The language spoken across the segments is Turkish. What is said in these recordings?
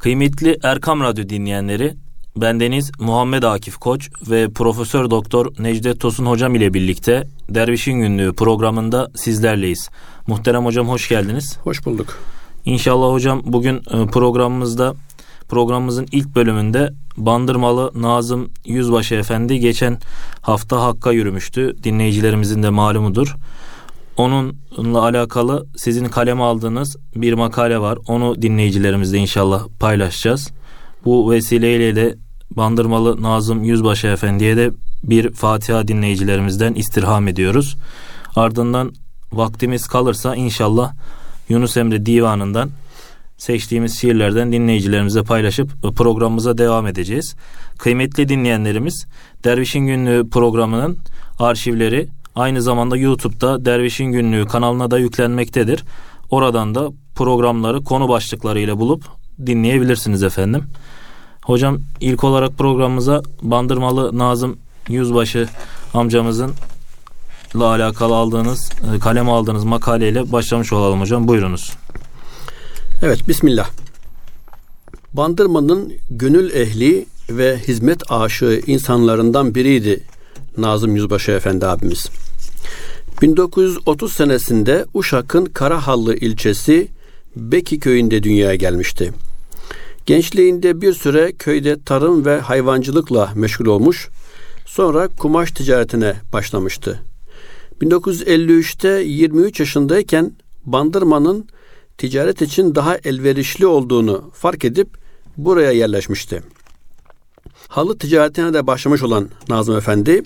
Kıymetli Erkam Radyo dinleyenleri, bendeniz Muhammed Akif Koç ve Profesör Doktor Necdet Tosun Hocam ile birlikte Dervişin Günlüğü programında sizlerleyiz. Muhterem hocam, hoş geldiniz. Hoş bulduk. İnşallah hocam bugün programımızın ilk bölümünde Bandırmalı Nazım Yüzbaşı Efendi geçen hafta Hakk'a yürümüştü. Dinleyicilerimizin de malumudur. Onunla alakalı sizin kaleme aldığınız bir makale var. Onu dinleyicilerimizle inşallah paylaşacağız. Bu vesileyle de Bandırmalı Nazım Yüzbaşı Efendi'ye de bir Fatiha dinleyicilerimizden istirham ediyoruz. Ardından vaktimiz kalırsa inşallah Yunus Emre Divanı'ndan seçtiğimiz şiirlerden dinleyicilerimize paylaşıp programımıza devam edeceğiz. Kıymetli dinleyenlerimiz, Dervişin Günlüğü programının arşivleri aynı zamanda YouTube'da Dervişin Günlüğü kanalına da yüklenmektedir. Oradan da programları konu başlıklarıyla bulup dinleyebilirsiniz efendim. Hocam, ilk olarak programımıza Bandırmalı Nazım Yüzbaşı amcamızın alakalı kaleme aldığınız makaleyle başlamış olalım hocam. Buyurunuz. Evet, Bismillah. Bandırma'nın gönül ehli ve hizmet aşığı insanlarından biriydi Nazım Yüzbaşı Efendi abimiz. 1930 senesinde Uşak'ın Karahallı ilçesi Beki köyünde dünyaya gelmişti. Gençliğinde bir süre köyde tarım ve hayvancılıkla meşgul olmuş, sonra kumaş ticaretine başlamıştı. 1953'te 23 yaşındayken Bandırma'nın ticaret için daha elverişli olduğunu fark edip buraya yerleşmişti. Halı ticaretine de başlamış olan Nazım Efendi,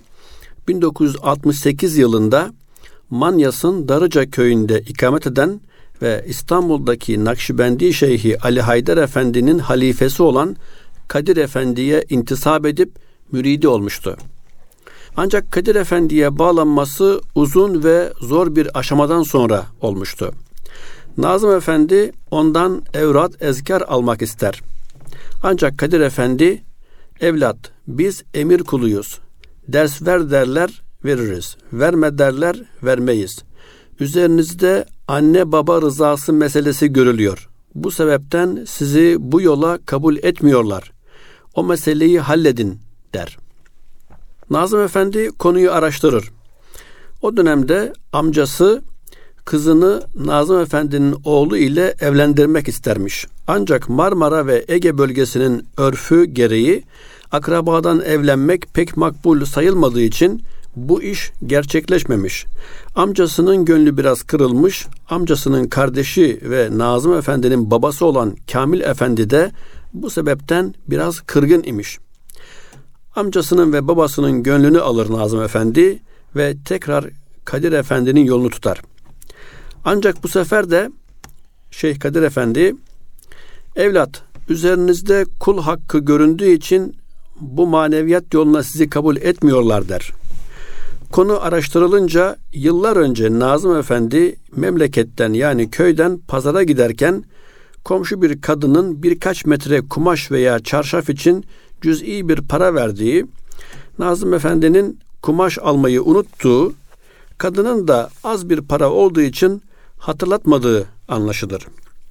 1968 yılında Manyas'ın Darıca köyünde ikamet eden ve İstanbul'daki Nakşibendi Şeyhi Ali Haydar Efendi'nin halifesi olan Kadir Efendi'ye intisap edip müridi olmuştu. Ancak Kadir Efendi'ye bağlanması uzun ve zor bir aşamadan sonra olmuştu. Nazım Efendi ondan evrat ezkar almak ister. Ancak Kadir Efendi, evlat biz emir kuluyuz. Ders ver derler veririz. Verme derler vermeyiz. Üzerinizde anne baba rızası meselesi görülüyor. Bu sebepten sizi bu yola kabul etmiyorlar. O meseleyi halledin der. Nazım Efendi konuyu araştırır. O dönemde amcası kızını Nazım Efendi'nin oğlu ile evlendirmek istermiş. Ancak Marmara ve Ege bölgesinin örfü gereği akrabadan evlenmek pek makbul sayılmadığı için bu iş gerçekleşmemiş. Amcasının gönlü biraz kırılmış. Amcasının kardeşi ve Nazım Efendi'nin babası olan Kamil Efendi de bu sebepten biraz kırgın imiş. Amcasının ve babasının gönlünü alır Nazım Efendi ve tekrar Kadir Efendi'nin yolunu tutar. Ancak bu sefer de Şeyh Kadir Efendi, evlat üzerinizde kul hakkı göründüğü için bu maneviyat yoluna sizi kabul etmiyorlar der. Konu araştırılınca yıllar önce Nazım Efendi memleketten yani köyden pazara giderken komşu bir kadının birkaç metre kumaş veya çarşaf için cüz'i bir para verdiği, Nazım Efendi'nin kumaş almayı unuttuğu, kadının da az bir para olduğu için hatırlatmadığı anlaşılır.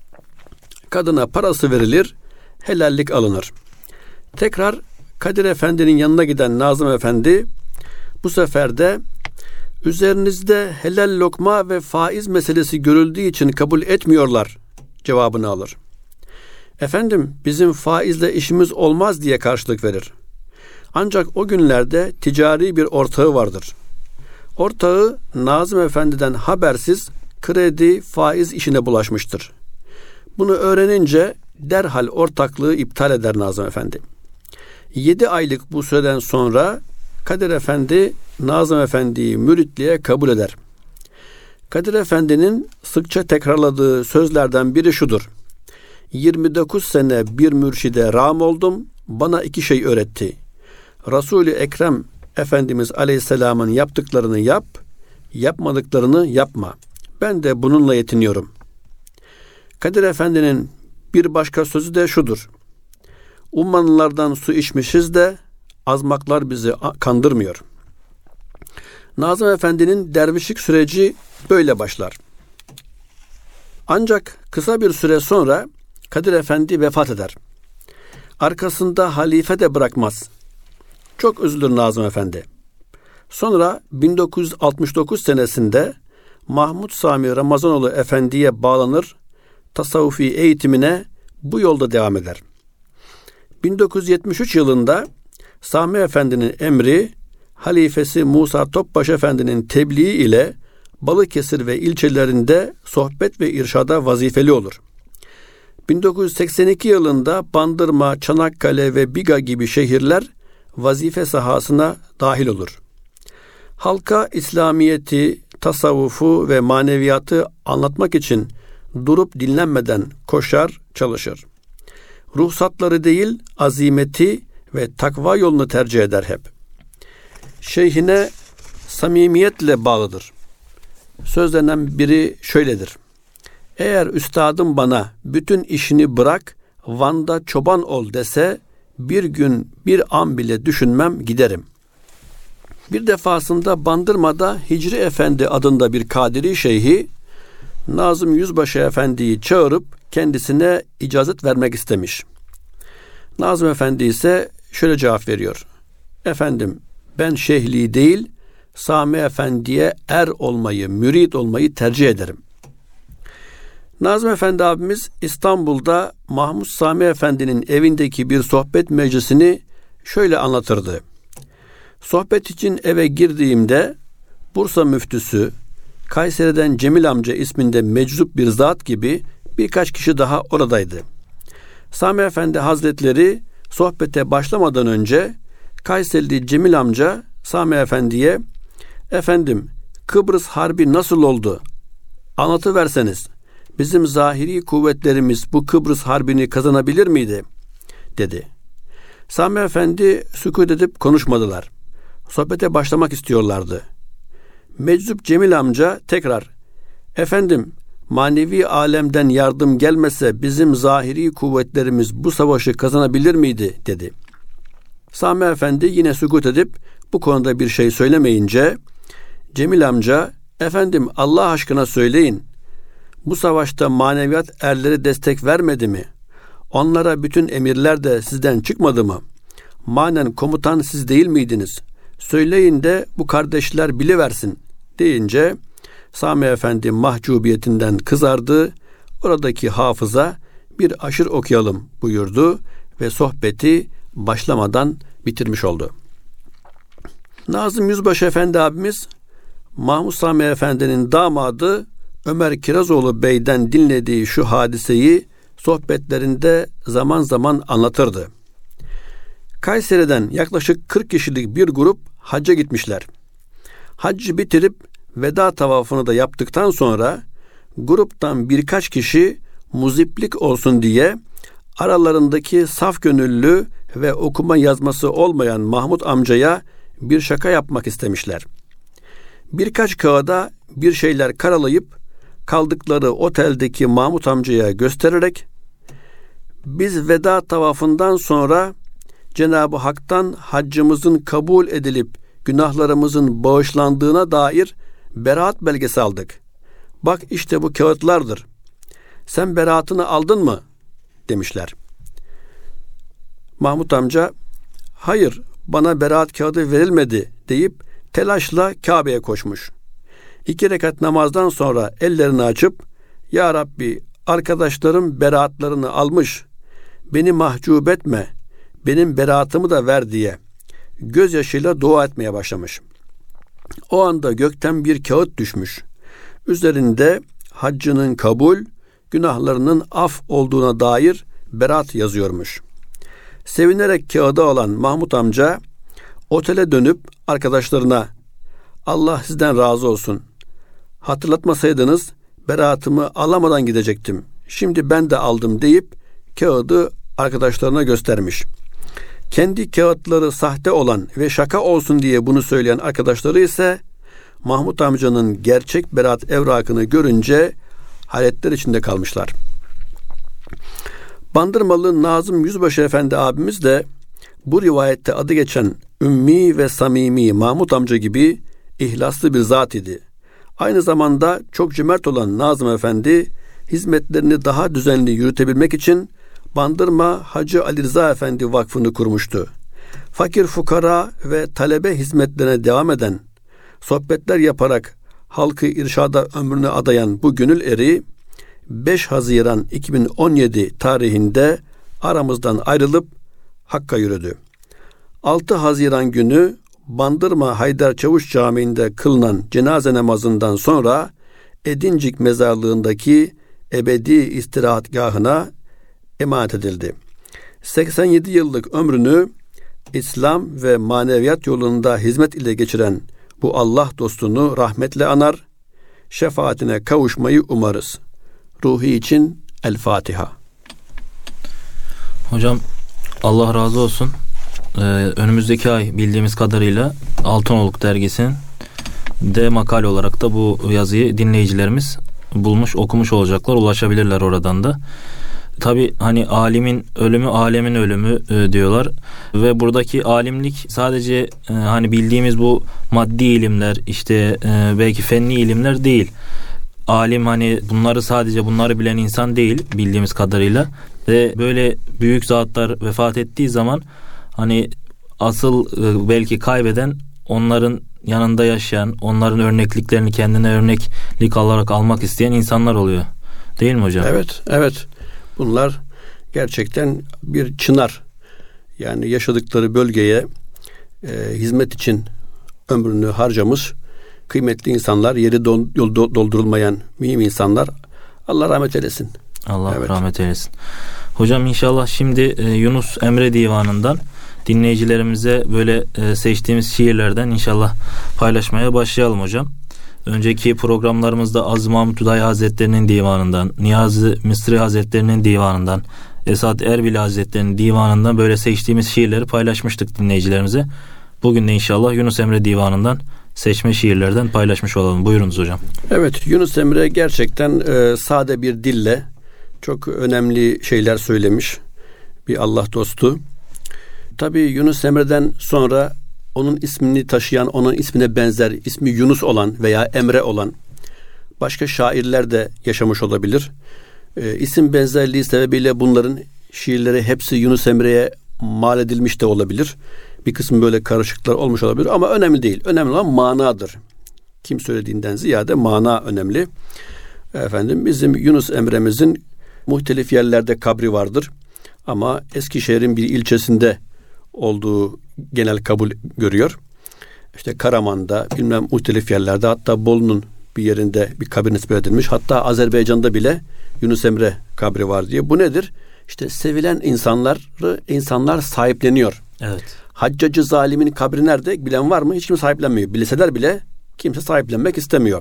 Kadına parası verilir, helallik alınır. Tekrar Kadir Efendi'nin yanına giden Nazım Efendi bu sefer de üzerinizde helal lokma ve faiz meselesi görüldüğü için kabul etmiyorlar cevabını alır. Efendim bizim faizle işimiz olmaz diye karşılık verir. Ancak o günlerde ticari bir ortağı vardır. Ortağı Nazım Efendi'den habersiz kredi faiz işine bulaşmıştır. Bunu öğrenince derhal ortaklığı iptal eder Nazım Efendi. 7 aylık bu süreden sonra Kadir Efendi Nazım Efendi'yi müritliğe kabul eder. Kadir Efendi'nin sıkça tekrarladığı sözlerden biri şudur: 29 sene bir mürşide ram oldum, bana 2 şey öğretti. Resul-i Ekrem Efendimiz Aleyhisselam'ın yaptıklarını yap, yapmadıklarını yapma. Ben de bununla yetiniyorum. Kadir Efendi'nin bir başka sözü de şudur: ummanlardan su içmişiz de azmaklar bizi kandırmıyor. Nazım Efendi'nin dervişlik süreci böyle başlar. Ancak kısa bir süre sonra Kadir Efendi vefat eder. Arkasında halife de bırakmaz. Çok üzülür Nazım Efendi. Sonra 1969 senesinde Mahmud Sami Ramazanoğlu Efendi'ye bağlanır, tasavvufi eğitimine bu yolda devam eder. 1973 yılında Sami Efendi'nin emri, halifesi Musa Topbaş Efendi'nin tebliği ile Balıkesir ve ilçelerinde sohbet ve irşada vazifeli olur. 1982 yılında Bandırma, Çanakkale ve Biga gibi şehirler vazife sahasına dahil olur. Halka İslamiyeti, tasavvufu ve maneviyatı anlatmak için durup dinlenmeden koşar, çalışır. Ruhsatları değil, azimeti ve takva yolunu tercih eder hep. Şeyhine samimiyetle bağlıdır. Sözlerinden biri şöyledir: eğer üstadım bana bütün işini bırak, Van'da çoban ol dese, bir gün bir an bile düşünmem, giderim. Bir defasında Bandırma'da Hicri Efendi adında bir Kadiri şeyhi, Nazım Yüzbaşı Efendi'yi çağırıp kendisine icazet vermek istemiş. Nazım Efendi ise şöyle cevap veriyor: efendim, ben şeyhliği değil, Sami Efendi'ye er olmayı, mürit olmayı tercih ederim. Nazım Efendi abimiz İstanbul'da Mahmud Sami Efendi'nin evindeki bir sohbet meclisini şöyle anlatırdı: sohbet için eve girdiğimde Bursa müftüsü, Kayseri'den Cemil amca isminde meczup bir zat gibi birkaç kişi daha oradaydı. Sami Efendi Hazretleri sohbete başlamadan önce Kayserili Cemil amca Sami Efendi'ye, efendim, Kıbrıs Harbi nasıl oldu? Anlatıverseniz, bizim zahiri kuvvetlerimiz bu Kıbrıs Harbi'ni kazanabilir miydi? Dedi. Sami Efendi sükût edip konuşmadılar. Sohbete başlamak istiyorlardı. Meczup Cemil amca tekrar, efendim, manevi alemden yardım gelmese bizim zahiri kuvvetlerimiz bu savaşı kazanabilir miydi? Dedi. Sami Efendi yine sükût edip bu konuda bir şey söylemeyince Cemil amca, efendim, Allah aşkına söyleyin, bu savaşta maneviyat erleri destek vermedi mi? Onlara bütün emirler de sizden çıkmadı mı? Manen komutan siz değil miydiniz? Söyleyin de bu kardeşler biliversin deyince Sami Efendi mahcubiyetinden kızardı. Oradaki hafıza bir aşır okuyalım buyurdu ve sohbeti başlamadan bitirmiş oldu. Nazım Yüzbaşı Efendi abimiz Mahmud Sami Efendi'nin damadı Ömer Kirazoğlu Bey'den dinlediği şu hadiseyi sohbetlerinde zaman zaman anlatırdı. Kayseri'den yaklaşık 40 kişilik bir grup hacca gitmişler. Haccı bitirip veda tavafını da yaptıktan sonra gruptan birkaç kişi muziplik olsun diye aralarındaki saf gönüllü ve okuma yazması olmayan Mahmud amcaya bir şaka yapmak istemişler. Birkaç kağıda bir şeyler karalayıp kaldıkları oteldeki Mahmud amcaya göstererek, biz veda tavafından sonra Cenab-ı Hak'tan haccımızın kabul edilip günahlarımızın bağışlandığına dair beraat belgesi aldık. Bak işte bu kağıtlardır. Sen beraatını aldın mı? Demişler. Mahmud amca, hayır, bana beraat kağıdı verilmedi deyip telaşla Kabe'ye koşmuş. 2 rekat namazdan sonra ellerini açıp, Ya Rabbi, arkadaşlarım beraatlarını almış, beni mahcup etme, benim beraatımı da ver diye gözyaşıyla dua etmeye başlamış. O anda gökten bir kağıt düşmüş. Üzerinde haccının kabul, günahlarının af olduğuna dair beraat yazıyormuş. Sevinerek kağıdı alan Mahmud amca otele dönüp arkadaşlarına, Allah sizden razı olsun, hatırlatmasaydınız beraatımı alamadan gidecektim. Şimdi ben de aldım deyip kağıdı arkadaşlarına göstermiş. Kendi kağıtları sahte olan ve şaka olsun diye bunu söyleyen arkadaşları ise Mahmud amcanın gerçek beraat evrakını görünce hayretler içinde kalmışlar. Bandırmalı Nazım Yüzbaşı Efendi abimiz de bu rivayette adı geçen ümmi ve samimi Mahmud amca gibi ihlaslı bir zat idi. Aynı zamanda çok cömert olan Nazım Efendi hizmetlerini daha düzenli yürütebilmek için Bandırma Hacı Ali Rıza Efendi Vakfı'nı kurmuştu. Fakir fukara ve talebe hizmetlerine devam eden, sohbetler yaparak halkı irşada ömrünü adayan bu gönül eri 5 Haziran 2017 tarihinde aramızdan ayrılıp Hakk'a yürüdü. 6 Haziran günü Bandırma Haydar Çavuş Camii'nde kılınan cenaze namazından sonra Edincik mezarlığındaki ebedi istirahatgahına emanet edildi. 87 yıllık ömrünü İslam ve maneviyat yolunda hizmet ile geçiren bu Allah dostunu rahmetle anar, şefaatine kavuşmayı umarız. Ruhi için El Fatiha. Hocam Allah razı olsun. Önümüzdeki ay bildiğimiz kadarıyla Altınoluk dergisinin de makale olarak da bu yazıyı dinleyicilerimiz bulmuş, okumuş olacaklar, ulaşabilirler oradan da. Tabii hani alimin ölümü alemin ölümü diyorlar ve buradaki alimlik sadece hani bildiğimiz bu maddi ilimler, işte belki fenni ilimler değil. Alim hani bunları bilen insan değil bildiğimiz kadarıyla ve böyle büyük zatlar vefat ettiği zaman hani asıl belki kaybeden onların yanında yaşayan, onların örnekliklerini kendine örneklik alarak almak isteyen insanlar oluyor. Değil mi hocam? Evet. Bunlar gerçekten bir çınar. Yani yaşadıkları bölgeye hizmet için ömrünü harcamış kıymetli insanlar, yeri doldurulmayan mühim insanlar. Allah rahmet eylesin. Allah rahmet eylesin. Hocam inşallah şimdi Yunus Emre Divanı'ndan dinleyicilerimize böyle seçtiğimiz şiirlerden inşallah paylaşmaya başlayalım hocam. Önceki programlarımızda Aziz Mahmud Hüdayi Hazretleri'nin divanından, Niyazi Mısri Hazretleri'nin divanından, Esad Erbil Hazretleri'nin divanından böyle seçtiğimiz şiirleri paylaşmıştık dinleyicilerimize. Bugün de inşallah Yunus Emre Divanı'ndan seçme şiirlerden paylaşmış olalım. Buyurunuz hocam. Evet, Yunus Emre gerçekten sade bir dille çok önemli şeyler söylemiş bir Allah dostu. Tabii Yunus Emre'den sonra onun ismini taşıyan, onun ismine benzer, ismi Yunus olan veya Emre olan başka şairler de yaşamış olabilir. İsim benzerliği sebebiyle bunların şiirleri hepsi Yunus Emre'ye mal edilmiş de olabilir. Bir kısmı böyle karışıklar olmuş olabilir ama önemli değil. Önemli olan manadır. Kim söylediğinden ziyade mana önemli. Bizim Yunus Emre'mizin muhtelif yerlerde kabri vardır. Ama Eskişehir'in bir ilçesinde olduğu genel kabul görüyor. İşte Karaman'da, muhtelif yerlerde, hatta Bolu'nun bir yerinde bir kabir nispet edilmiş. Hatta Azerbaycan'da bile Yunus Emre kabri var diye. Bu nedir? İşte sevilen insanlar sahipleniyor. Evet. Haccacı zalimin kabri nerede? Bilen var mı? Hiç kimse sahiplenmiyor. Bilseler bile kimse sahiplenmek istemiyor.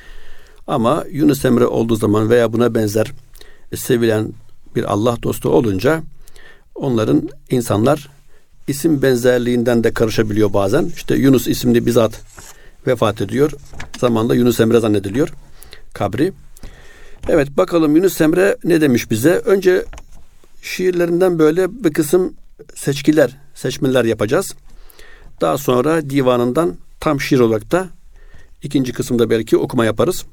Ama Yunus Emre olduğu zaman veya buna benzer sevilen bir Allah dostu olunca onların insanlar isim benzerliğinden de karışabiliyor bazen. İşte Yunus isimli bir zat vefat ediyor. Zamanında Yunus Emre zannediliyor kabri. Evet, bakalım Yunus Emre ne demiş bize? Önce şiirlerinden böyle bir kısım seçmeler yapacağız. Daha sonra divanından tam şiir olarak da ikinci kısımda belki okuma yaparız.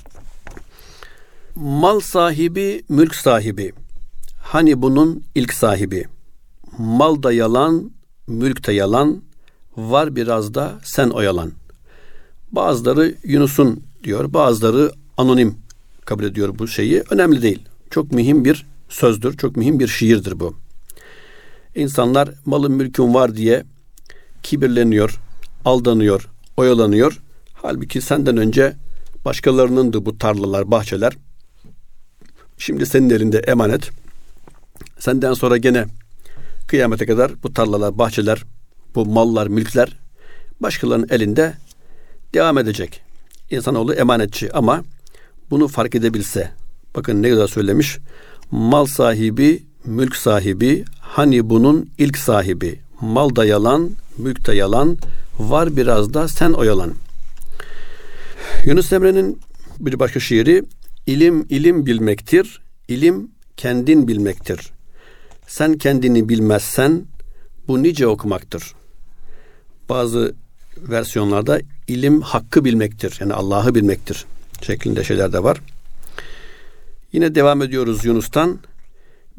Mal sahibi, mülk sahibi. Hani bunun ilk sahibi. Mal da yalan, mülk de yalan. Var biraz da sen oyalan. Bazıları Yunus'un diyor, bazıları anonim kabul ediyor bu şeyi. Önemli değil. Çok mühim bir sözdür, çok mühim bir şiirdir bu. İnsanlar malın mülkün var diye kibirleniyor, aldanıyor, oyalanıyor. Halbuki senden önce başkalarınındı bu tarlalar, bahçeler. Şimdi senin elinde emanet. Senden sonra gene kıyamete kadar bu tarlalar, bahçeler, bu mallar, mülkler başkalarının elinde devam edecek. İnsanoğlu emanetçi ama bunu fark edebilse. Bakın ne kadar söylemiş. Mal sahibi, mülk sahibi, hani bunun ilk sahibi. Mal da yalan, mülk de yalan, var biraz da sen oyalan. Yunus Emre'nin bir başka şiiri, ilim bilmektir, ilim kendin bilmektir. Sen kendini bilmezsen bu nice okumaktır. Bazı versiyonlarda ilim hakkı bilmektir, yani Allah'ı bilmektir şeklinde şeyler de var. Yine devam ediyoruz Yunus'tan.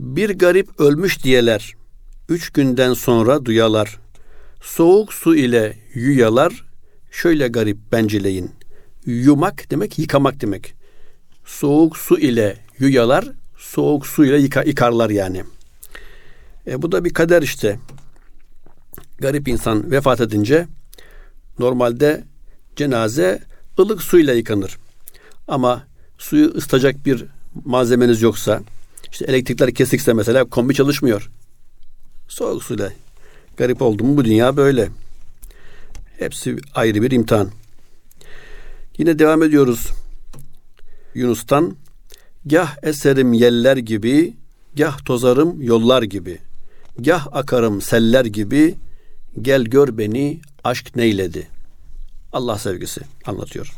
Bir garip ölmüş diyeler, 3 günden sonra duyalar. Soğuk su ile yuyalar, şöyle garip bencileyin. Yumak demek yıkamak demek. Soğuk su ile yuyalar, soğuk su ile yıkarlar yani. Bu da bir kader işte. Garip insan vefat edince normalde cenaze ılık suyla yıkanır. Ama suyu ısıtacak bir malzemeniz yoksa, işte elektrikler kesikse mesela kombi çalışmıyor. Soğuk suyla. Garip oldu mu bu dünya böyle. Hepsi ayrı bir imtihan. Yine devam ediyoruz. Yunus'tan, gah eserim yeller gibi, gah tozarım yollar gibi, gah akarım seller gibi, gel gör beni aşk neyledi. Allah sevgisi anlatıyor.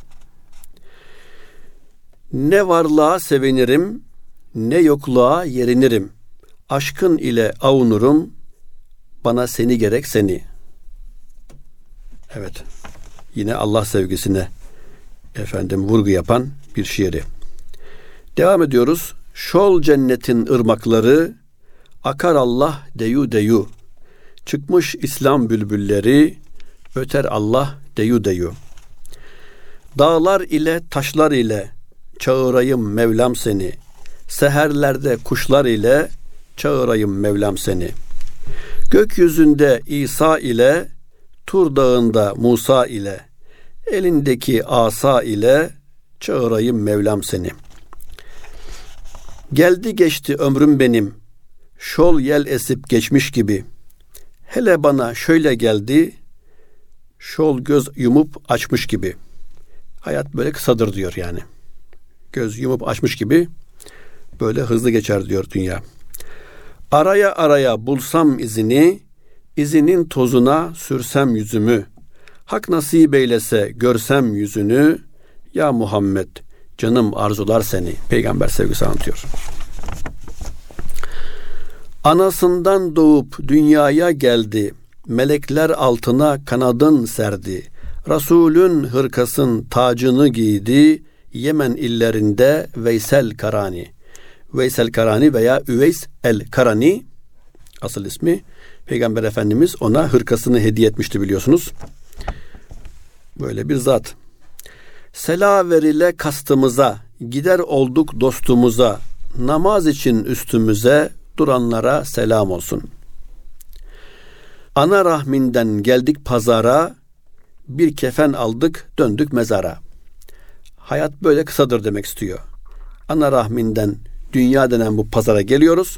Ne varlığa sevinirim, ne yokluğa yerinirim. Aşkın ile avunurum, bana seni gerek seni. Evet. Yine Allah sevgisine vurgu yapan bir şiiri. Devam ediyoruz. Şol cennetin ırmakları, akar Allah deyu deyu. Çıkmış İslam bülbülleri, öter Allah deyu deyu. Dağlar ile taşlar ile çağırayım Mevlam seni. Seherlerde kuşlar ile çağırayım Mevlam seni. Gökyüzünde İsa ile, Tur dağında Musa ile, elindeki asa ile çağırayım Mevlam seni. Geldi geçti ömrüm benim, şol yel esip geçmiş gibi. Hele bana şöyle geldi, şol göz yumup açmış gibi. Hayat böyle kısadır diyor yani. Göz yumup açmış gibi böyle hızlı geçer diyor dünya. Araya araya bulsam izini, izinin tozuna sürsem yüzümü. Hak nasip eylese görsem yüzünü, ya Muhammed canım arzular seni. Peygamber sevgisi anlatıyor. Anasından doğup dünyaya geldi, melekler altına kanadın serdi. Resulün hırkasın tacını giydi, Yemen illerinde Veysel Karani. Veysel Karani veya Üveys el Karani asıl ismi. Peygamber Efendimiz ona hırkasını hediye etmişti biliyorsunuz. Böyle bir zat. Sela verile kastımıza, gider olduk dostumuza, namaz için üstümüze duranlara selam olsun. Ana rahminden geldik pazara, bir kefen aldık döndük mezara. Hayat böyle kısadır demek istiyor. Ana rahminden dünya denen bu pazara geliyoruz.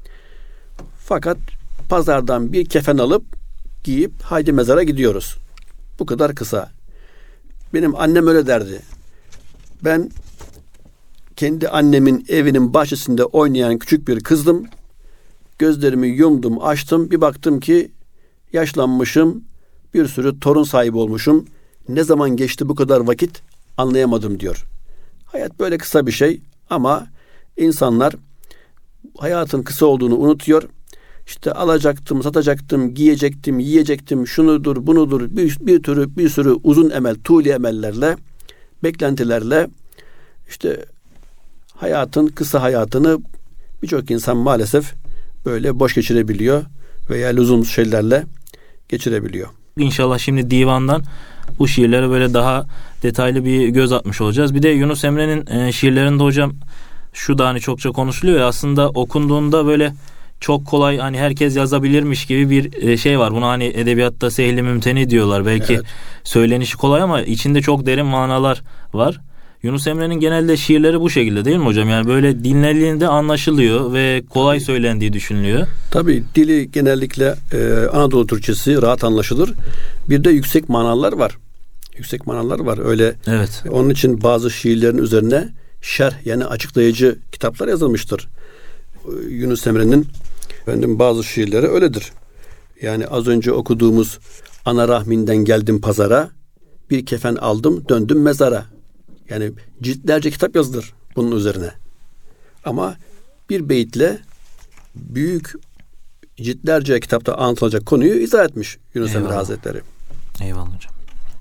Fakat pazardan bir kefen alıp giyip haydi mezara gidiyoruz. Bu kadar kısa. Benim annem öyle derdi. Ben kendi annemin evinin bahçesinde oynayan küçük bir kızdım. Gözlerimi yumdum, açtım. Bir baktım ki yaşlanmışım. Bir sürü torun sahibi olmuşum. Ne zaman geçti bu kadar vakit anlayamadım diyor. Hayat böyle kısa bir şey ama insanlar hayatın kısa olduğunu unutuyor. İşte alacaktım, satacaktım, giyecektim, yiyecektim, şunudur, bunudur, bir sürü uzun emel, tuli emellerle, beklentilerle işte hayatın kısa hayatını birçok insan maalesef böyle boş geçirebiliyor veya lüzumsuz şeylerle geçirebiliyor. İnşallah şimdi divandan bu şiirlere böyle daha detaylı bir göz atmış olacağız. Bir de Yunus Emre'nin şiirlerinde hocam şu da hani çokça konuşuluyor ya, aslında okunduğunda böyle çok kolay, hani herkes yazabilirmiş gibi bir şey var. Buna hani edebiyatta sehli mümteni diyorlar. Belki evet, söylenişi kolay ama içinde çok derin manalar var. Yunus Emre'nin genelde şiirleri bu şekilde değil mi hocam? Yani böyle dinlendiğinde anlaşılıyor ve kolay söylendiği düşünülüyor. Tabii dili genellikle Anadolu Türkçesi rahat anlaşılır. Bir de yüksek manalar var. Yüksek manalar var. Öyle. Evet. Onun için bazı şiirlerin üzerine şerh yani açıklayıcı kitaplar yazılmıştır. Yunus Emre'nin bazı şiirleri öyledir. Yani az önce okuduğumuz ana rahminden geldim pazara, bir kefen aldım döndüm mezara. Yani ciltlerce kitap yazılır bunun üzerine. Ama bir beytle büyük ciltlerce kitapta anlatılacak konuyu izah etmiş Yunus Emre Hazretleri. Eyvallah hocam.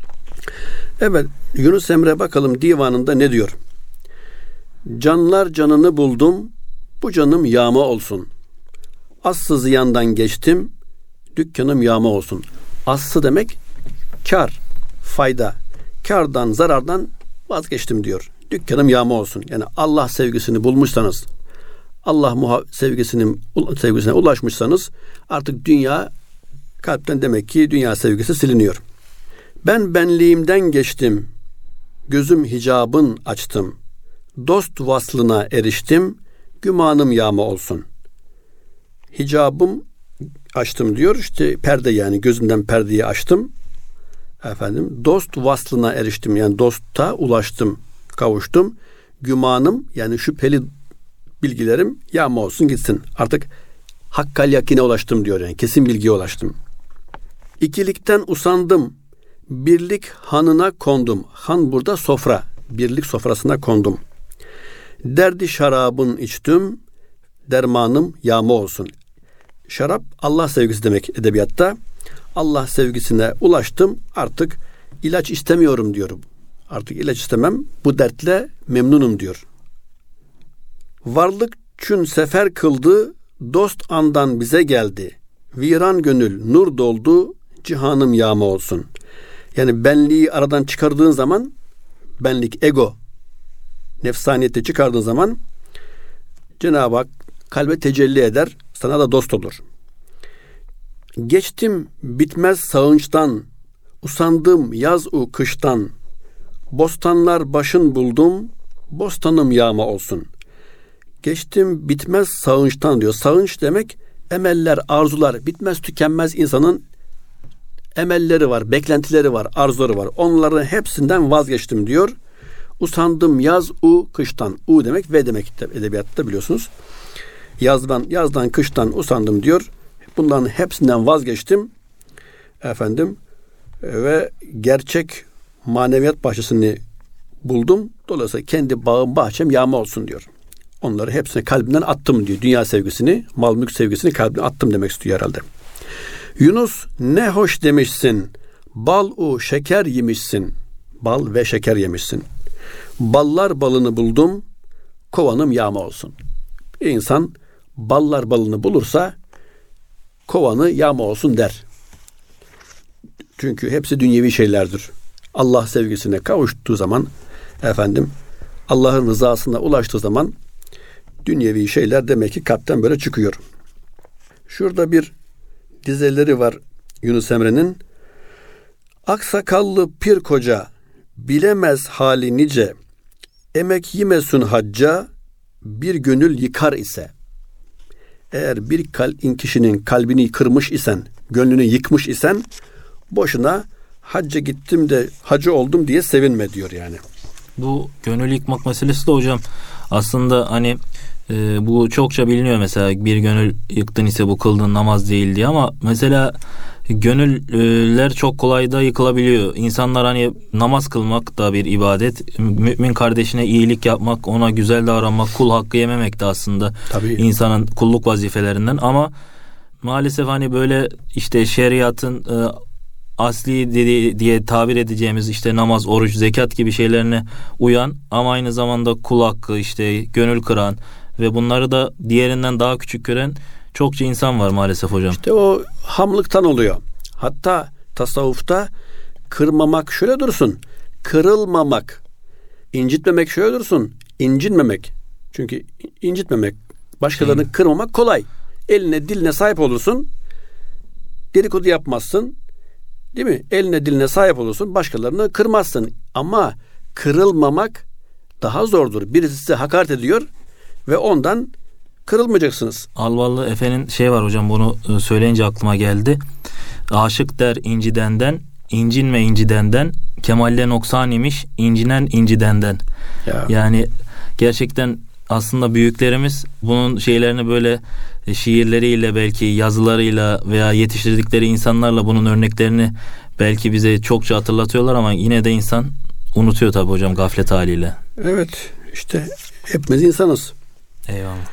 Evet, Yunus Emre bakalım divanında ne diyor? Canlar canını buldum, Bu canım yağma olsun. Assı ziyandan geçtim, dükkanım yağma olsun. Assı demek kar, fayda. Kardan, zarardan vazgeçtim diyor. Dükkanım yağma olsun. Yani Allah sevgisini bulmuşsanız, Allah sevgisine ulaşmışsanız artık dünya kalpten, demek ki dünya sevgisi siliniyor. Ben benliğimden geçtim, gözüm hicabın açtım. Dost vaslına eriştim, gümanım yağma olsun. Hicabım açtım diyor. İşte perde, yani gözümden perdeyi açtım. Dost vaslına eriştim, yani dosta ulaştım, kavuştum. Gümanım, yani şüpheli bilgilerim yağma olsun, gitsin. Artık hakkal yakine ulaştım diyor, yani kesin bilgiye ulaştım. İkilikten usandım, birlik hanına kondum. Han burada sofra, birlik sofrasına kondum. Derdi şarabın içtim, dermanım yağma olsun. Şarap Allah sevgisi demek edebiyatta. Allah sevgisine ulaştım, artık ilaç istemiyorum diyorum. Artık ilaç istemem, bu dertle memnunum diyor. Varlık çün sefer kıldı, dost andan bize geldi. Viran gönül nur doldu, cihanım yağma olsun. Yani benliği aradan çıkardığın zaman, benlik, ego, nefsaniyeti çıkardığın zaman Cenab-ı Hak kalbe tecelli eder, sana da dost olur. Geçtim bitmez sağınçtan, usandım yaz-u kıştan. Bostanlar başın buldum, bostanım yağma olsun. Geçtim bitmez sağınçtan diyor. Sağınç demek emeller, arzular, bitmez tükenmez insanın emelleri var, beklentileri var, arzuları var. Onların hepsinden vazgeçtim diyor. Usandım yaz-u kıştan. U demek ve demek edebiyatta, biliyorsunuz. Yazdan kıştan usandım diyor. Bunların hepsinden vazgeçtim. Ve gerçek maneviyat bahçesini buldum. Dolayısıyla kendi bağım, bahçem yağma olsun diyor. Onları hepsini kalbimden attım diyor. Dünya sevgisini, mal mülk sevgisini kalbimden attım demek istiyor herhalde. Yunus ne hoş demişsin. Bal-u şeker yemişsin. Bal ve şeker yemişsin. Ballar balını buldum. Kovanım yağma olsun. Bir insan ballar balını bulursa kovanı yağma olsun der. Çünkü hepsi dünyevi şeylerdir. Allah sevgisine kavuştuğu zaman, Allah'ın rızasına ulaştığı zaman dünyevi şeyler demek ki kalpten böyle çıkıyor. Şurada bir dizeleri var Yunus Emre'nin. Aksakallı pir koca bilemez hali nice, emek yemesun hacca bir gönül yıkar ise. Eğer bir kişinin kalbini kırmış isen, gönlünü yıkmış isen, boşuna hacca gittim de hacı oldum diye sevinme diyor yani. Bu gönül yıkmak meselesi de hocam aslında hani bu çokça biliniyor, mesela bir gönül yıktın ise bu kıldığın namaz değil diye, ama mesela gönüller çok kolay da yıkılabiliyor. İnsanlar hani namaz kılmak da bir ibadet. Mümin kardeşine iyilik yapmak, ona güzel davranmak, kul hakkı yememek de aslında tabii insanın kulluk vazifelerinden, ama maalesef hani böyle işte şeriatın asli diye tabir edeceğimiz işte namaz, oruç, zekat gibi şeylerine uyan ama aynı zamanda kul hakkı, işte gönül kıran ve bunları da diğerinden daha küçük gören çokça insan var maalesef hocam. İşte o hamlıktan oluyor. Hatta tasavvufta kırmamak şöyle dursun, kırılmamak, incitmemek şöyle dursun, incinmemek. Çünkü incitmemek, başkalarını kırmamak kolay. Eline diline sahip olursun, dedikodu yapmazsın, değil mi? Eline diline sahip olursun, başkalarını kırmazsın. Ama kırılmamak daha zordur. Birisi size hakaret ediyor ve ondan kırılmayacaksınız. Alvalı Efe'nin var hocam, bunu söyleyince aklıma geldi. Aşık der incidenden, incinme incidenden, kemalle noksan imiş, incinen incidenden. Ya. Yani gerçekten aslında büyüklerimiz bunun şeylerini böyle şiirleriyle, belki yazılarıyla veya yetiştirdikleri insanlarla bunun örneklerini belki bize çokça hatırlatıyorlar, ama yine de insan unutuyor tabii hocam gaflet haliyle. Evet, işte hepimiz insanız. Eyvallah.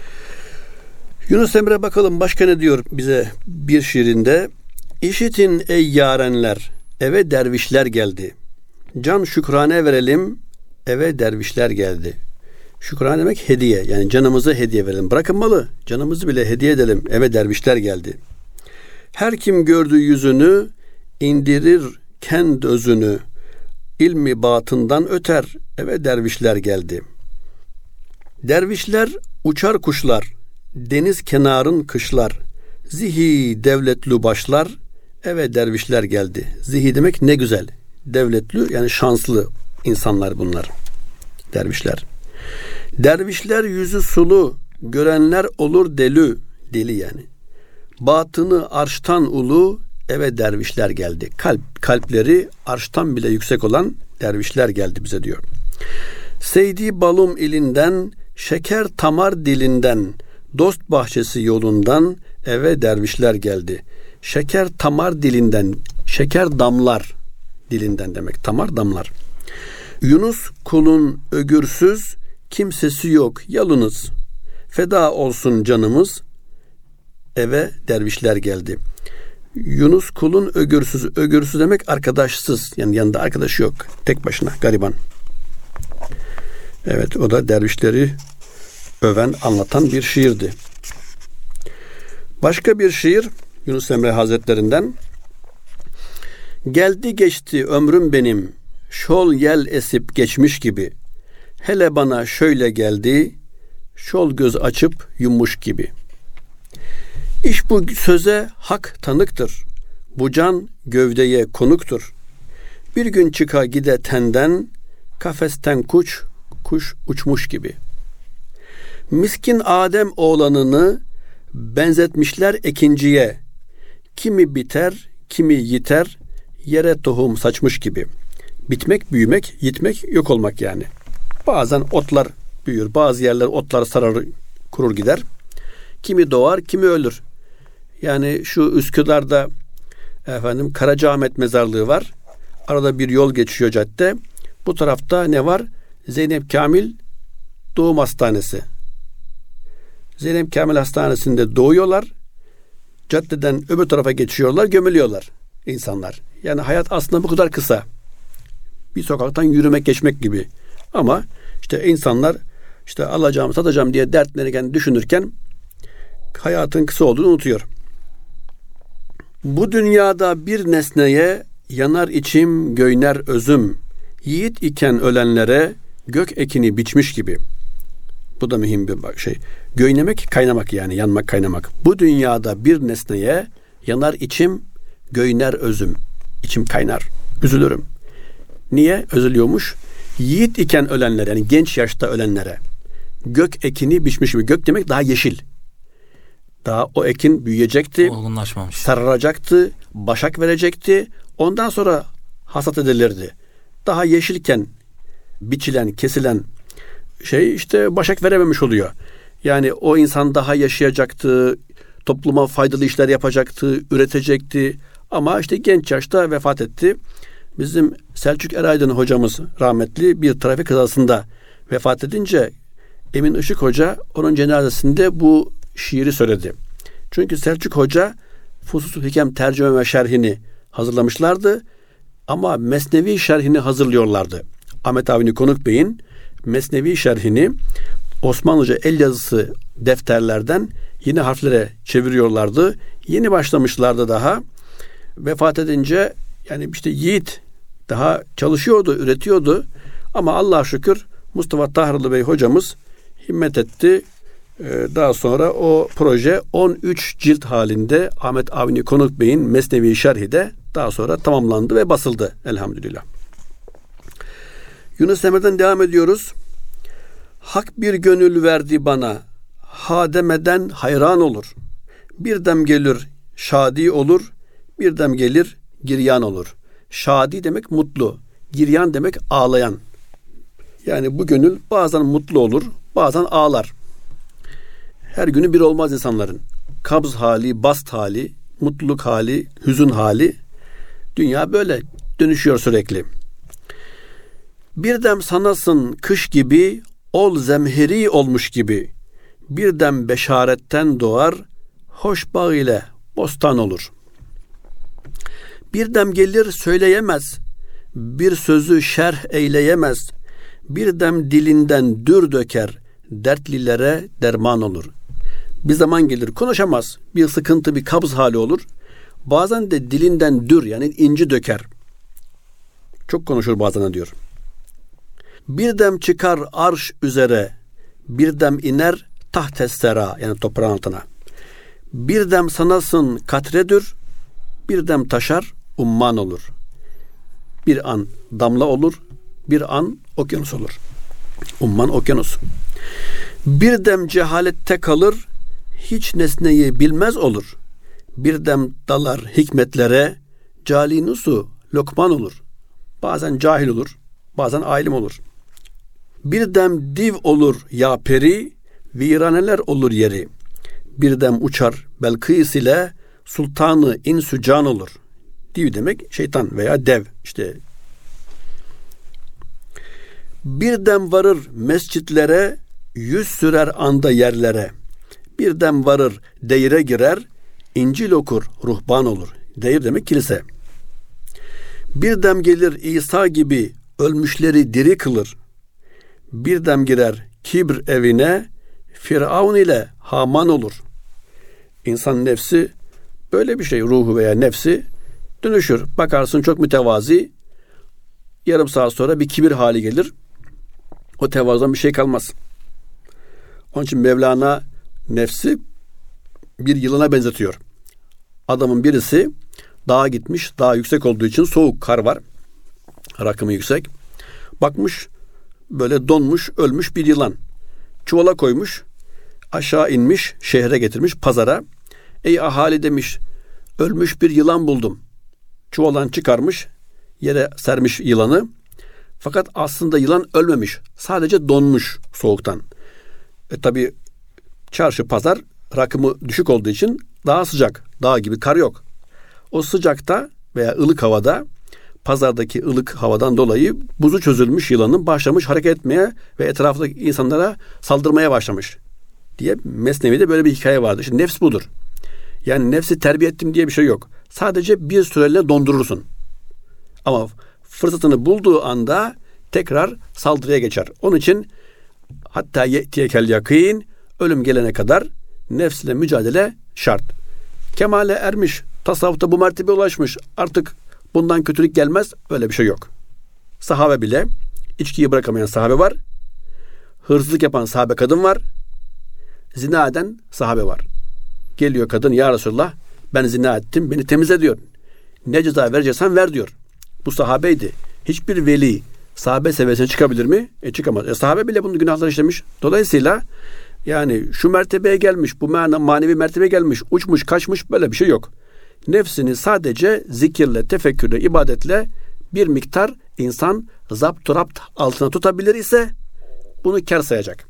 Yunus Emre bakalım başka ne diyor bize bir şiirinde. İşitin ey yarenler, eve dervişler geldi. Can şükrane verelim, eve dervişler geldi. Şükran demek hediye. Yani canımızı hediye verelim. Bırakın malı, canımızı bile hediye edelim. Eve dervişler geldi. Her kim gördü yüzünü, indirir kendi özünü. İlmi batından öter, eve dervişler geldi. Dervişler uçar kuşlar, deniz kenarın kışlar. Zihi devletli başlar, eve dervişler geldi. Zihi demek ne güzel. Devletli yani şanslı insanlar bunlar. Dervişler. Dervişler yüzü sulu, görenler olur deli yani. Batını arştan ulu, eve dervişler geldi. Kalpleri arştan bile yüksek olan dervişler geldi bize diyor. Seydi balum ilinden, şeker tamar dilinden, dost bahçesi yolundan, eve dervişler geldi. Şeker tamar dilinden, şeker damlar dilinden demek. Tamar damlar. Yunus kulun ögürsüz, kimsesi yok yalınız. Feda olsun canımız, eve dervişler geldi. Yunus kulun ögürsüz. Ögürsüz demek arkadaşsız. Yani yanında arkadaşı yok. Tek başına gariban. Evet, o da dervişleri öven, anlatan bir şiirdi. Başka bir şiir Yunus Emre Hazretlerinden. Geldi geçti ömrüm benim, şol yel esip geçmiş gibi. Hele bana şöyle geldi, şol göz açıp yummuş gibi. İş bu söze hak tanıktır. Bu can gövdeye konuktur. Bir gün çıka gide tenden, kafesten kuş uçmuş gibi. Miskin Adem oğlanını benzetmişler ekinciye. Kimi biter, kimi yiter, yere tohum saçmış gibi. Bitmek, büyümek, yitmek, yok olmak yani. Bazen otlar büyür, bazı yerler otlar sararır, kurur gider. Kimi doğar, kimi ölür. Yani şu Üsküdar'da Karacaahmet mezarlığı var. Arada bir yol geçiyor, cadde. Bu tarafta ne var? Zeynep Kamil Doğum Hastanesi. Zeynep Kamil Hastanesi'nde doğuyorlar. Caddeden öbür tarafa geçiyorlar, gömülüyorlar insanlar. Yani hayat aslında bu kadar kısa. Bir sokaktan yürümek, geçmek gibi. Ama işte insanlar işte alacağım, satacağım diye dertlerini düşünürken hayatın kısa olduğunu unutuyor. Bu dünyada bir nesneye yanar içim, göyner özüm. Yiğit iken ölenlere gök ekini biçmiş gibi. Bu da mühim bir şey. Göynemek, kaynamak yani. Yanmak, kaynamak. Bu dünyada bir nesneye yanar içim, göyner özüm. İçim kaynar. Üzülürüm. Niye? Üzülüyormuş. Yiğit iken ölenlere, yani genç yaşta ölenlere gök ekini biçmiş gibi. Gök demek daha yeşil. Daha o ekin büyüyecekti. Olgunlaşmamış. Sararacaktı. Başak verecekti. Ondan sonra hasat edilirdi. Daha yeşilken biçilen, kesilen şey işte başak verememiş oluyor. Yani o insan daha yaşayacaktı, topluma faydalı işler yapacaktı, üretecekti. Ama işte genç yaşta vefat etti. Bizim Selçuk Eraydın hocamız rahmetli bir trafik kazasında vefat edince Emin Işık Hoca onun cenazesinde bu şiiri söyledi. Çünkü Selçuk Hoca Fusus-u Hikem tercüme ve şerhini hazırlamışlardı ama Mesnevi şerhini hazırlıyorlardı. Ahmet Avni Konuk Bey'in Mesnevi şerhini Osmanlıca el yazısı defterlerden yeni harflere çeviriyorlardı. Yeni başlamışlardı daha. Vefat edince yani işte yiğit daha çalışıyordu, üretiyordu. Ama Allah'a şükür Mustafa Tahırlı Bey hocamız himmet etti. Daha sonra o proje 13 cilt halinde Ahmet Avni Konuk Bey'in Mesnevi şerhi de daha sonra tamamlandı ve basıldı elhamdülillah. Yunus Emre'den devam ediyoruz. Hak bir gönül verdi bana, ha demeden hayran olur. Bir dem gelir şadi olur, bir dem gelir giryan olur. Şadi demek mutlu, giryan demek ağlayan. Yani bu gönül bazen mutlu olur, bazen ağlar. Her günü bir olmaz insanların. Kabz hali, bast hali, mutluluk hali, hüzün hali. Dünya böyle dönüşüyor sürekli. Bir dem sanasın kış gibi, ol zemheri olmuş gibi. Bir dem beşaretten doğar, hoş bağ ile bostan olur. Bir dem gelir söyleyemez, bir sözü şerh eyleyemez. Bir dem dilinden dür döker, dertlilere derman olur. Bir zaman gelir konuşamaz, bir sıkıntı, bir kabz hali olur. Bazen de dilinden dür, yani inci döker. Çok konuşur bazen diyor. Bir dem çıkar arş üzere, bir dem iner tahtessera, yani toprağın altına. Bir dem sanasın katredür, bir dem taşar umman olur. Bir an damla olur, bir an okyanus olur. Umman okyanus. Bir dem cehalette kalır, hiç nesneyi bilmez olur. Bir dem dalar hikmetlere, calinusu lokman olur. Bazen cahil olur, bazen alim olur. Bir dem div olur ya peri, viraneler olur yeri. Bir dem uçar Belkıs ile, sultanı insü can olur. Div demek şeytan veya dev işte. Bir dem varır mescitlere, yüz sürer anda yerlere. Bir dem varır deyre girer, İncil okur ruhban olur. Deyir demek kilise. Bir dem gelir İsa gibi, ölmüşleri diri kılır. Bir dem girer kibr evine, Firavun ile Haman olur. İnsan nefsi böyle bir şey, ruhu veya nefsi dönüşür. Bakarsın çok mütevazi, yarım saat sonra bir kibir hali gelir. O tevazudan bir şey kalmaz. Onun için Mevlana nefsi bir yılana benzetiyor. Adamın birisi dağa gitmiş, dağ yüksek olduğu için soğuk, kar var, rakımı yüksek. Bakmış böyle donmuş, ölmüş bir yılan. Çuvala koymuş, aşağı inmiş, şehre getirmiş, pazara. Ey ahali demiş, ölmüş bir yılan buldum. Çuvaldan çıkarmış, yere sermiş yılanı. Fakat aslında yılan ölmemiş, sadece donmuş soğuktan. Tabii çarşı, pazar rakımı düşük olduğu için daha sıcak, dağ gibi kar yok. O sıcakta veya ılık havada, pazardaki ılık havadan dolayı buzu çözülmüş yılanın başlamış hareket etmeye ve etraftaki insanlara saldırmaya başlamış diye Mesnevi'de böyle bir hikaye vardı. İşte nefs budur. Yani nefsi terbiye ettim diye bir şey yok. Sadece bir süreliğine dondurursun. Ama fırsatını bulduğu anda tekrar saldırıya geçer. Onun için hatta ye'tiyekel yakîn, ölüm gelene kadar nefsle mücadele şart. Kemale ermiş, tasavvufta bu mertebeye ulaşmış, artık bundan kötülük gelmez, öyle bir şey yok. Sahabe bile, içkiyi bırakamayan sahabe var, hırsızlık yapan sahabe kadın var, zina eden sahabe var. Geliyor kadın, ya Resulallah ben zina ettim, beni temizle diyor. Ne ceza vereceksen ver diyor. Bu sahabeydi. Hiçbir veli sahabe seviyesine çıkabilir mi? Çıkamaz. Sahabe bile bunun günahları işlemiş. Dolayısıyla yani şu mertebeye gelmiş, bu manevi mertebeye gelmiş, uçmuş, kaçmış, böyle bir şey yok. Nefsini sadece zikirle, tefekkürle, ibadetle bir miktar insan zapt-ı-rapt altına tutabilir ise bunu kâr sayacak.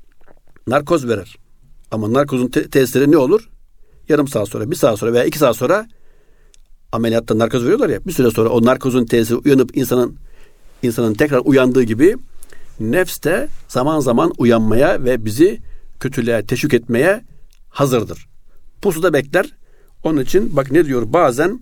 Narkoz verir. Ama narkozun tesiri ne olur? Yarım saat sonra, bir saat sonra veya 2 saat sonra ameliyatta narkoz veriyorlar ya, bir süre sonra o narkozun tesiri uyanıp insanın tekrar uyandığı gibi nefs de zaman zaman uyanmaya ve bizi kötülüğe teşvik etmeye hazırdır. Pusuda bekler. Onun için bak ne diyor, bazen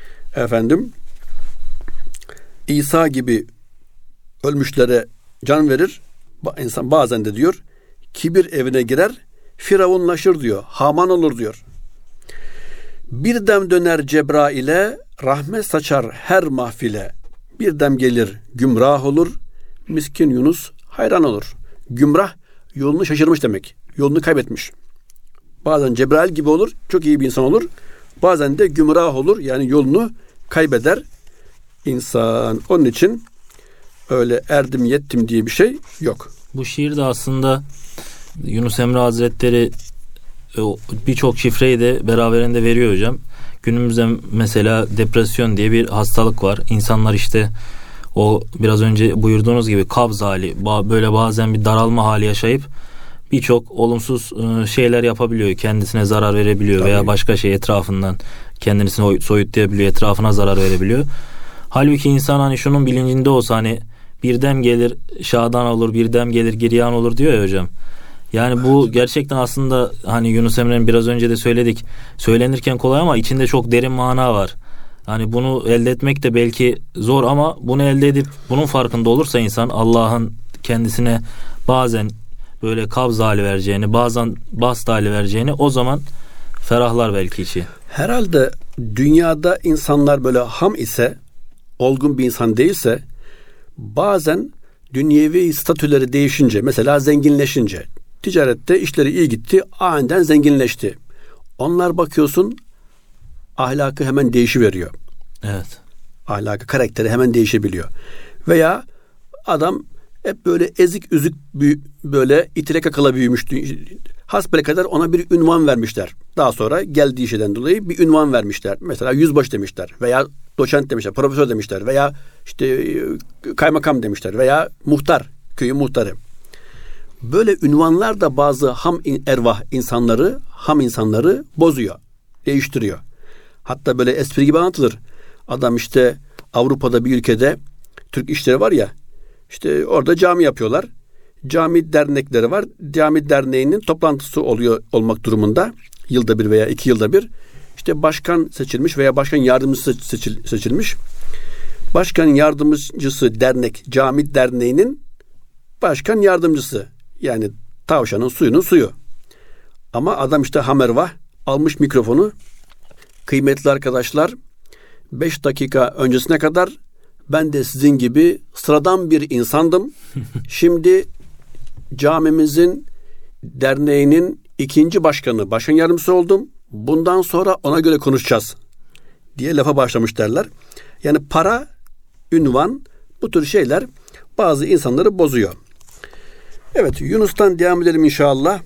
İsa gibi ölmüşlere can verir. İnsan bazen de diyor kibir evine girer, firavunlaşır diyor. Haman olur diyor. Bir dem döner Cebrail'e, rahmet saçar her mahfile. Bir dem gelir gümrah olur, miskin Yunus hayran olur. Gümrah yolunu şaşırmış demek. Yolunu kaybetmiş. Bazen Cebrail gibi olur, çok iyi bir insan olur. Bazen de gümrah olur, yani yolunu kaybeder insan. Onun için öyle erdim yettim diye bir şey yok. Bu şiirde aslında Yunus Emre Hazretleri birçok şifreyi de beraberinde veriyor hocam. Günümüzde mesela depresyon diye bir hastalık var. İnsanlar işte o biraz önce buyurduğunuz gibi kabz hali, böyle bazen bir daralma hali yaşayıp birçok olumsuz şeyler yapabiliyor. Kendisine zarar verebiliyor. Tabii. Veya başka şey etrafından kendisini soyutlayabiliyor. Etrafına zarar verebiliyor. Halbuki insan hani şunun bilincinde olsa, hani bir dem gelir şadan olur, bir dem gelir giryan olur diyor ya hocam. Yani bu gerçekten aslında hani Yunus Emre'nin biraz önce de söyledik. Söylenirken kolay ama içinde çok derin mana var. Hani bunu elde etmek de belki zor ama bunu elde edip bunun farkında olursa insan, Allah'ın kendisine bazen böyle kabz hali vereceğini, bazen bast hali vereceğini, o zaman ferahlar belki içi. Herhalde dünyada insanlar böyle ham ise, olgun bir insan değilse, bazen dünyevi statüleri değişince, mesela zenginleşince, ticarette işleri iyi gitti, aniden zenginleşti. Onlar bakıyorsun ahlakı hemen değişiveriyor. Evet. Ahlakı, karakteri hemen değişebiliyor. Veya adam hep böyle ezik üzük böyle itile kakala büyümüştü. Hasbelkader ona bir ünvan vermişler. Daha sonra geldiği şeyden dolayı bir ünvan vermişler. Mesela yüzbaşı demişler veya doçent demişler, profesör demişler veya işte kaymakam demişler veya muhtar, köyün muhtarı. Böyle ünvanlar da bazı ham insanları bozuyor, değiştiriyor. Hatta böyle espri gibi anlatılır. Adam işte Avrupa'da bir ülkede Türk işleri var ya, işte orada cami yapıyorlar. Cami dernekleri var. Cami derneğinin toplantısı olmak durumunda. Yılda bir veya 2 yılda bir. İşte başkan seçilmiş veya başkan yardımcısı seçilmiş. Başkan yardımcısı dernek, cami derneğinin başkan yardımcısı. Yani tavşanın suyunun suyu. Ama adam işte hamervah almış mikrofonu. Kıymetli arkadaşlar, 5 dakika öncesine kadar ben de sizin gibi sıradan bir insandım. Şimdi camimizin, derneğinin 2. başkan yardımcısı oldum. Bundan sonra ona göre konuşacağız diye lafa başlamış derler. Yani para, ünvan, bu tür şeyler bazı insanları bozuyor. Evet, Yunus'tan devam edelim inşallah.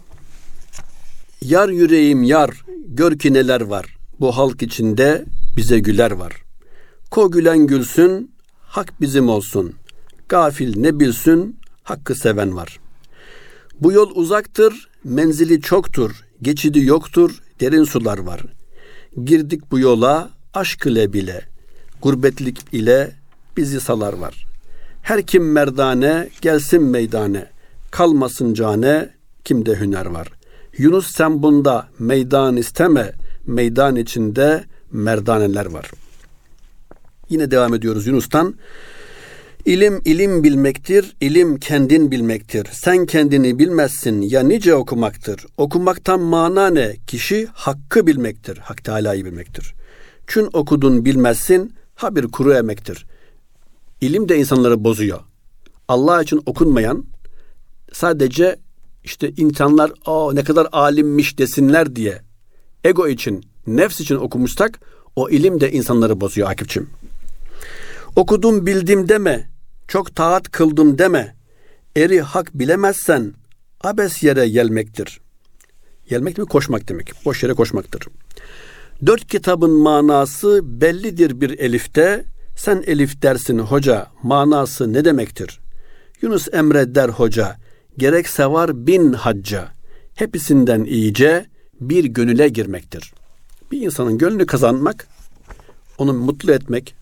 Yar yüreğim yar, gör ki neler var. Bu halk içinde bize güler var. Ko gülen gülsün, hak bizim olsun. Gafil ne bilsün, hakkı seven var. Bu yol uzaktır, menzili çoktur. Geçidi yoktur, derin sular var. Girdik bu yola, aşk ile bile. Gurbetlik ile bizi salar var. Her kim merdane, gelsin meydane. Kalmasın cane, kimde hüner var. Yunus sen bunda meydan isteme. Meydan içinde merdaneler var. Yine devam ediyoruz Yunus'tan. İlim bilmektir, ilim kendin bilmektir. Sen kendini bilmezsin ya nice okumaktır. Okumaktan mana ne? Kişi hakkı bilmektir, Hak Teâlâ'yı bilmektir. Çün okudun bilmezsin, ha bir kuru emektir. İlim de insanları bozuyor. Allah için okunmayan, sadece işte insanlar ne kadar alimmiş desinler diye, ego için, nefs için okumuşsak, o ilim de insanları bozuyor Akifçim. Okudum bildim deme, çok taat kıldım deme. Eri hak bilemezsen abes yere yelmektir. Yelmek mi? Koşmak demek. Boş yere koşmaktır. 4 kitabın manası bellidir bir elifte. Sen elif dersin hoca, manası ne demektir? Yunus emreder hoca, gerekse var 1000 hacca. Hepsinden iyice bir gönüle girmektir. Bir insanın gönlünü kazanmak, onu mutlu etmek,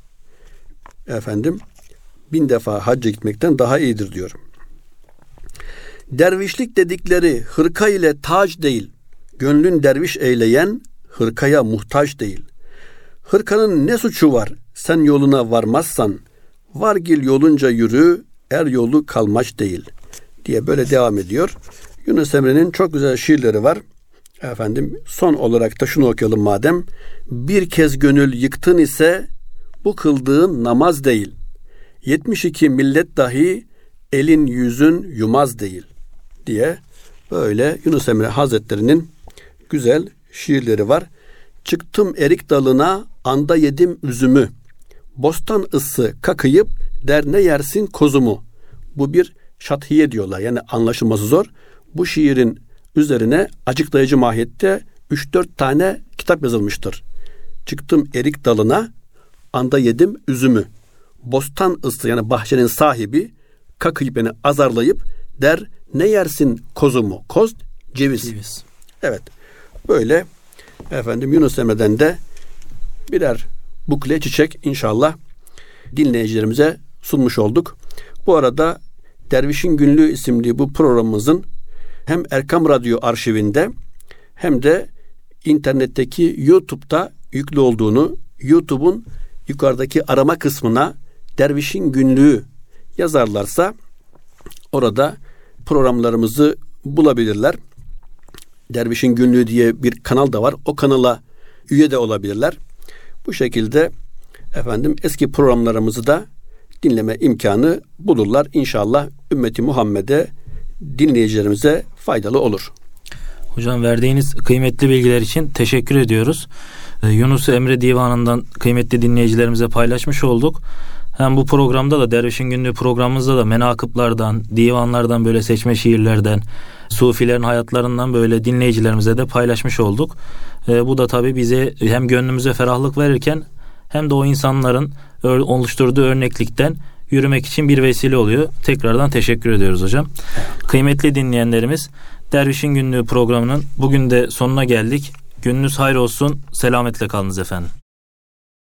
1000 defa hacca gitmekten daha iyidir diyor. Dervişlik dedikleri hırka ile tac değil. Gönlün derviş eyleyen hırkaya muhtaç değil. Hırkanın ne suçu var? Sen yoluna varmazsan, vargil yolunca yürü, er yolu kalmaç değil diye böyle devam ediyor. Yunus Emre'nin çok güzel şiirleri var. Son olarak da şunu okuyalım madem. Bir kez gönül yıktın ise bu kıldığın namaz değil. 72 millet dahi elin yüzün yumaz değil diye böyle Yunus Emre Hazretleri'nin güzel şiirleri var. Çıktım erik dalına, anda yedim üzümü. Bostan ısı kakıyıp der ne yersin kozumu. Bu bir şathiye diyorlar. Yani anlaşılması zor. Bu şiirin üzerine açıklayıcı mahiyette 3-4 tane kitap yazılmıştır. Çıktım erik dalına, anda yedim üzümü. Bostan ısı yani bahçenin sahibi kakıyıp beni azarlayıp der ne yersin kozumu. Koz ceviz. Evet. Böyle Yunus Emre'den de birer bukle çiçek inşallah dinleyicilerimize sunmuş olduk. Bu arada Dervişin Günlüğü isimli bu programımızın hem Erkam Radyo arşivinde hem de internetteki YouTube'da yüklü olduğunu, YouTube'un yukarıdaki arama kısmına Dervişin Günlüğü yazarlarsa orada programlarımızı bulabilirler. Dervişin Günlüğü diye bir kanal da var. O kanala üye de olabilirler. Bu şekilde eski programlarımızı da dinleme imkanı bulurlar. İnşallah ümmeti Muhammed'e, dinleyicilerimize faydalı olur. Hocam, verdiğiniz kıymetli bilgiler için teşekkür ediyoruz. Yunus Emre Divanı'ndan kıymetli dinleyicilerimize paylaşmış olduk. Hem bu programda da, Dervişin Günlüğü programımızda da menakıplardan, divanlardan, böyle seçme şiirlerden, sufilerin hayatlarından böyle dinleyicilerimize de paylaşmış olduk. Bu da tabii bize hem gönlümüze ferahlık verirken hem de o insanların oluşturduğu örneklikten yürümek için bir vesile oluyor. Tekrardan teşekkür ediyoruz hocam. Kıymetli dinleyenlerimiz, Dervişin Günlüğü programının bugün de sonuna geldik. Gününüz hayır olsun. Selametle kalınız efendim.